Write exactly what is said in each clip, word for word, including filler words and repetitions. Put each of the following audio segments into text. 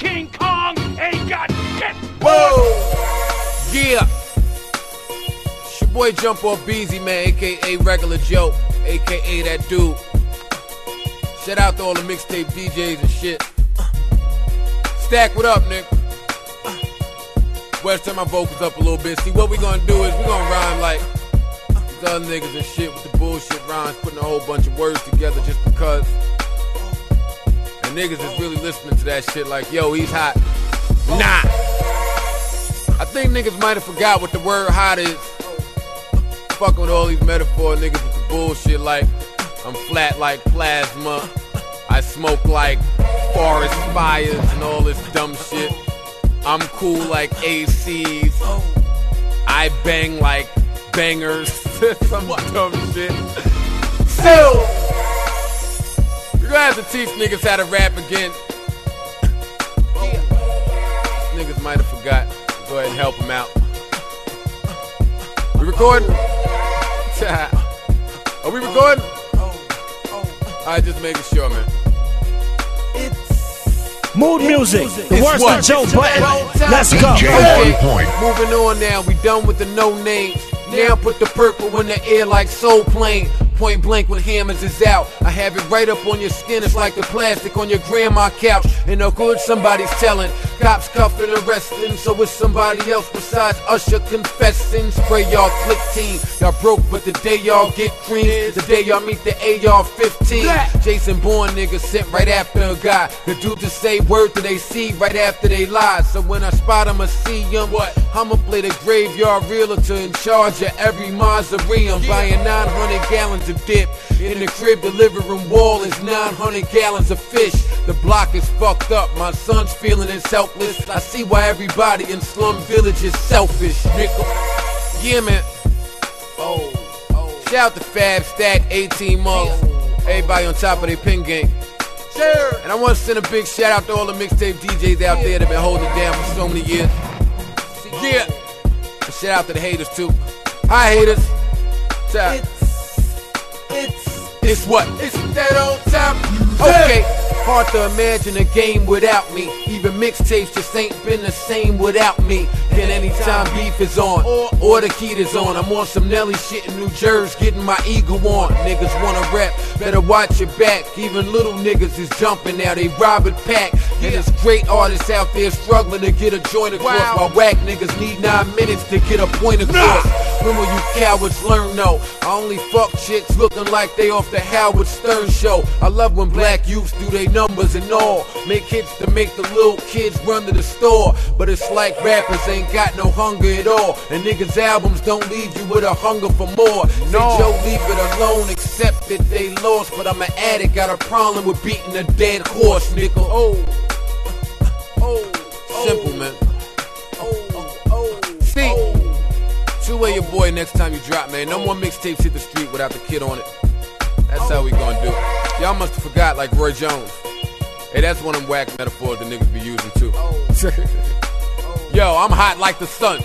King Kong ain't got shit. Whoa! Yeah. It's your boy Jump Off Beezy, man, aka Regular Joe, aka that dude. Shout out to all the mixtape D Js and shit. Stack, what up, nigga? West, turn my vocals up a little bit. See, what we gonna do is we gonna rhyme like these other niggas and shit with the bullshit rhymes, putting a whole bunch of words together just because. And niggas is really listening to that shit like, yo, he's hot. Nah. I think niggas might have forgot what the word hot is. Fucking with all these metaphor niggas with the bullshit like I'm flat like plasma, I smoke like forest fires and all this dumb shit. I'm cool like A Cs, I bang like bangers. Some dumb shit. Still, we're gonna have to teach niggas how to rap again. Niggas might have forgot. Go ahead and help them out. We recording? Are we recording? Alright, just making sure, man. Mood music, the worst of Joe Button. Let's go. Okay, moving on now. We done with the no names. Now put the purple in the air like Soul Plane. Point blank when hammers is out. I have it right up on your skin. It's like the plastic on your grandma's couch. And no good somebody's telling. Cops cuffing, arresting. So it's somebody else besides Usher confessing. Spray y'all click team. Y'all broke, but the day y'all get cream, the day y'all meet the A R fifteen. Jason Bourne niggas sent right after a guy. The dude to say word to they see right after they lie. So when I spot him, I see him. What? I'ma play the graveyard realtor in charge of every mausoleum. Buying nine hundred gallons of dip. In the crib, the living room wall is nine hundred gallons of fish. The block is fucked up. My son's feeling is helpless. I see why everybody in slum village is selfish, nigga. Yeah, man. Oh, oh. Shout out to Fab, Stack, eighteen months. Everybody on top of their pin game. Sure. And I want to send a big shout out to all the mixtape D Js out there that been holding it down for so many years. Yeah. And shout out to the haters too. Hi, haters. Shout out. It's, it's what? It's that on top. Okay, hard to imagine a game without me. Even mixtapes just ain't been the same without me. And anytime beef is on, or the key is on, I'm on some Nelly shit in New Jersey, getting my ego on. Niggas wanna rap, better watch your back. Even little niggas is jumping now, they Robert Pack. And there's great artists out there struggling to get a joint across, wow. While whack niggas need nine minutes to get a point across. Nah. When will you cowards learn no? I only fuck chicks looking like they off the Howard Stern show. I love when black youths do they numbers and all. Make hits to make the little kids run to the store. But it's like rappers ain't got no hunger at all. And niggas' albums don't leave you with a hunger for more. No. Say Joe, leave it alone, accept that they lost. But I'm an addict, got a problem with beating a dead horse, nigga. Oh. Oh, simple, man. Oh, oh, see, two-way your boy next time you drop, man. No more mixtapes hit the street without the kid on it. That's how we gonna do it. Y'all must have forgot, like Roy Jones. Hey, that's one of them whack metaphors the niggas be using too. Yo, I'm hot like the sun.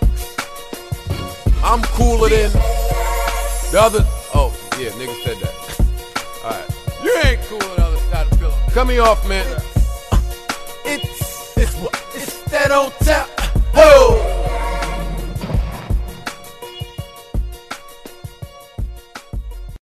I'm cooler than the other. Oh, yeah, niggas said that. Alright. You ain't cool on the other side of the pillow. Cut me off, man. It's, it's what? It's that on top. Whoa!